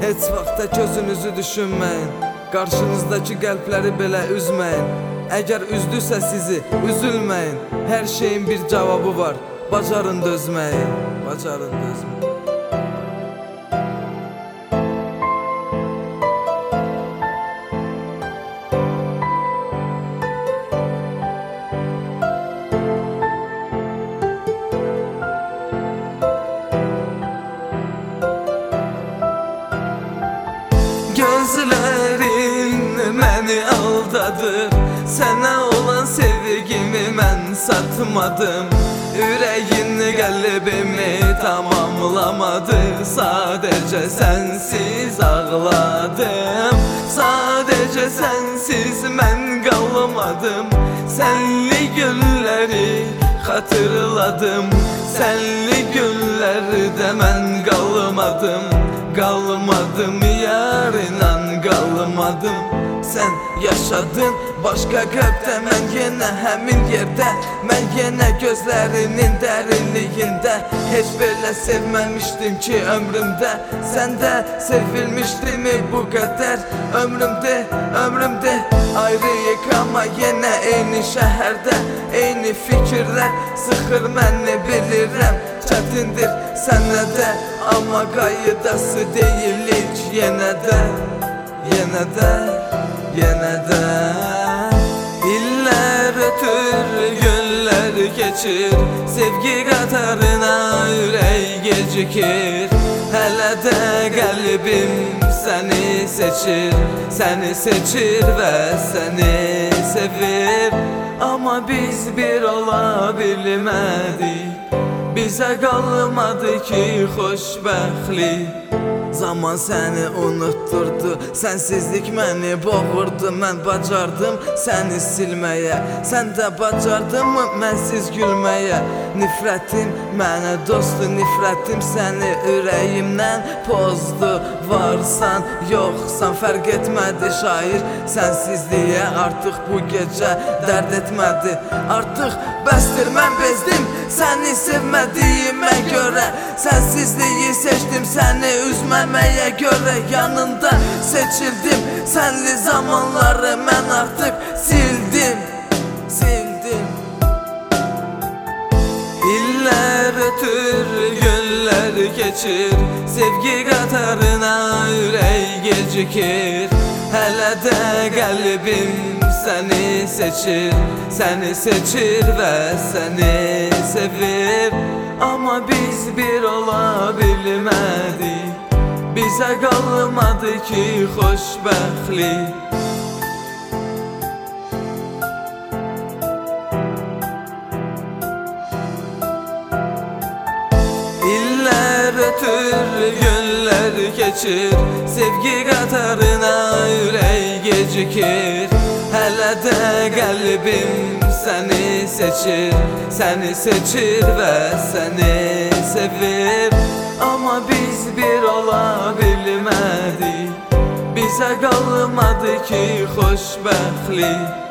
Heç vaxtda gözünüzü düşünməyin, qarşınızdakı qəlbləri belə üzməyin. Əgər üzdüsə sizi, üzülməyin. Hər şeyin bir cavabı var, bacarın dözməyi, bacarın dözməyi. Gözlerin məni aldadır, sənə olan sevgimi mən satmadım. Ürəyin qəlbimi tamamlamadı, sadəcə sənsiz ağladım. Sadəcə sənsiz mən qalmadım, sənli günləri xatırladım. Sənli günlərdə mən qalmadım, qalmadım yar, inan qalmadım. Sən yaşadın başqa qəlbdə, mən yenə həmin yerdə. Mən yenə gözlərinin dərinliyində. Heç belə sevməmişdim ki ömrümdə. Səndə sevilmişdimi bu qədər? Ömrümdə ayrıyıq amma yenə eyni şəhərdə. Eyni fikirlər sıxır məni, bilirəm çətindir sənə də, amma qaydası deyilik yenə də. İllər ötür, günlər keçir, sevgi qatarına ürək gecikir. Hələ də qəlbim səni seçir, səni seçir və səni sevir. Amma biz bir ola bilmədik, bizə qalmadı ki xoşbəxtlik. Zaman səni unutturdu, sənsizlik məni boğurdu. Mən bacardım səni silməyə, sən də bacardın mı mənsiz gülməyə? Nifrətim mənə dostdur, nifrətim səni ürəyimdən pozdu. Varsan, yoxsan fərq etmədi şair, sənsizliyə artıq bu gecə dərd etmədi. Artıq bəsdir, mən bezdim səni sevmədiyimə görə. Sənsizliyi seçdim səni üzməməyə görə. Yanında seçildim, sənli zamanları mən artıq sildim. İllər ötür, günlər keçir, sevgi qatarına ürək gecikir. Hələ də qəlbim səni seçir, səni seçir və səni sevir. Amma biz bir ola bilmədik, bizə qalmadı ki xoşbəxtlik. İllər ötür, günlər keçir, sevgi qatarına ürək gecikir. Hələ də qəlbim səni seçir, səni seçir və səni sevir. Amma biz bir ola bilmədik, bizə qalmadı ki xoşbəxtlik.